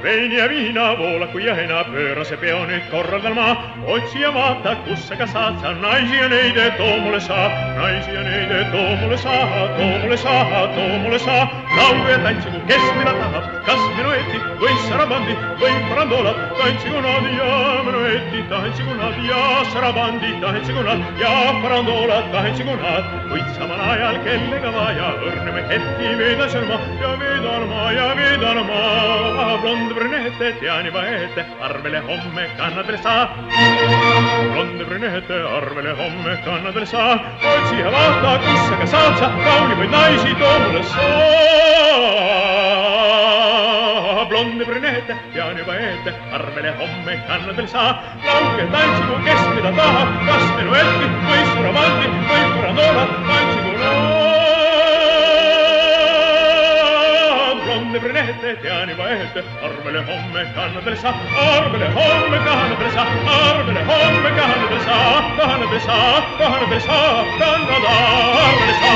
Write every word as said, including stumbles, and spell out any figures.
veini ja viina voolaku jahina, pööra see peo nüüd korraldama. Otsi ja vaata, kus sa ka saad sa, naisi ja neide too mulle saa, naisi ja neide too mulle saa, too mulle saa, too mulle saa. Laulu ja tantsigu, kes mida tahab, kas menueti või sarabandi või parandolat, tantsigu nad ja menueti, tantsigu nad ja sarabandi, tantsigu nad ja parandolat, tantsigu nad. Kuid samal ajal kellega vaja, õrneme heti veedan sõlma ja veedan ma ja veedan ma. Blonde brünette, tean juba ette, arvele homme kannad veel saa. Blonde brünette, arvele homme kannad veel saa. Otsi ja vaata, kus sa ka saad sa, kaulimaid naisi too mulle saa. Blonde brünette, tean juba ette, arvele homme kannad veel saa. Laulge tantsigu, kes mida tahab, kas menuetti või sarabandi või parandola, tantsigu nad. Blonde brünette, tean juba ette, arvele homme kannad veel saa, arvele homme kannad veel saa, arvele homme kannad veel saa, kannad veel saa, kannad veel saa, kannad arvele saa.